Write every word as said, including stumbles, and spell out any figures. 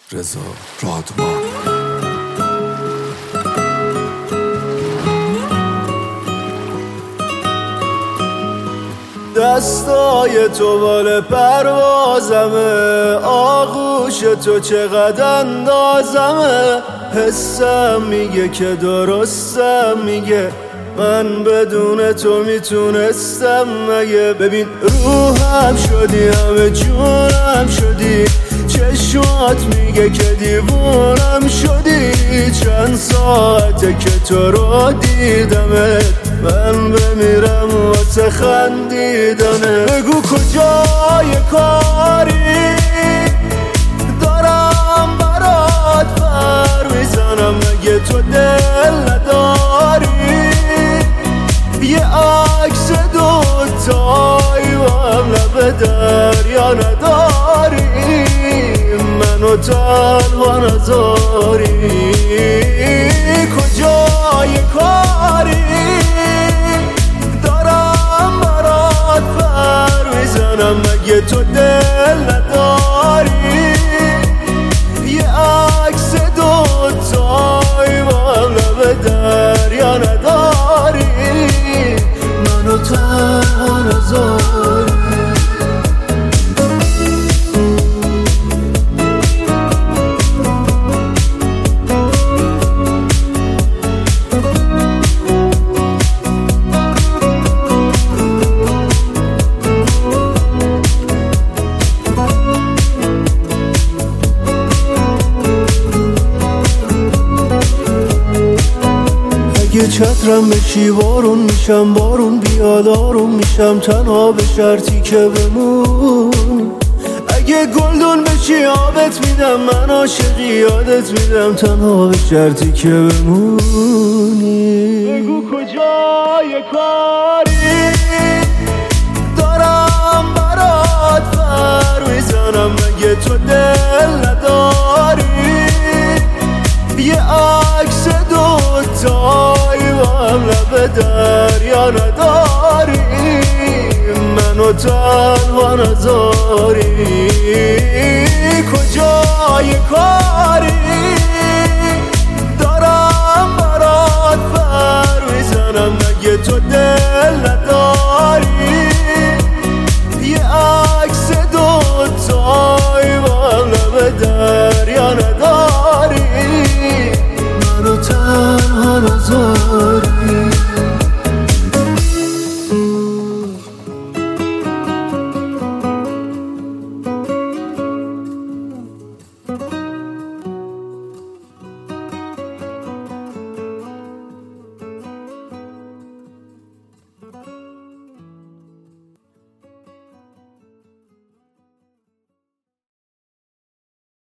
رضا رادمان. دستای تو بال پروازمه، آغوش تو چقدر اندازمه. حسم میگه که درستم میگه، من بدون تو میتونستم مگه؟ ببین روحم شدی، همه جونم شدی، چشمات میگه که دیوونم شدی. چند ساعته که تو رو دیدمت، من بمیرم واسه خندیدنه. بگو کجای کاری دارم برات پر میزنم، مگه تو دل نداری؟ یه عکس دوتایی با هم لب دریا نداری، منو تنها نذاری. کجای کاری دارم برات پر میزنم، مگه تو دل نداری؟ یه عکس دوتایی با هم لب دریا نداری، منو تنها نذاری. اگه چترم بشی بارون میشم، بارون بیاد آروم میشم، تنها به شرطی که بمونی. اگه گلدون بشی آبت میدم، من عاشقی یادت میدم، تنها به شرطی که بمونی. بگو کجای کاری دارم برات پر میزنم، مگه تو دل نداری؟ یه عکس دوتایی با هم لب دریا نداری، منو تنها نذاری. کجا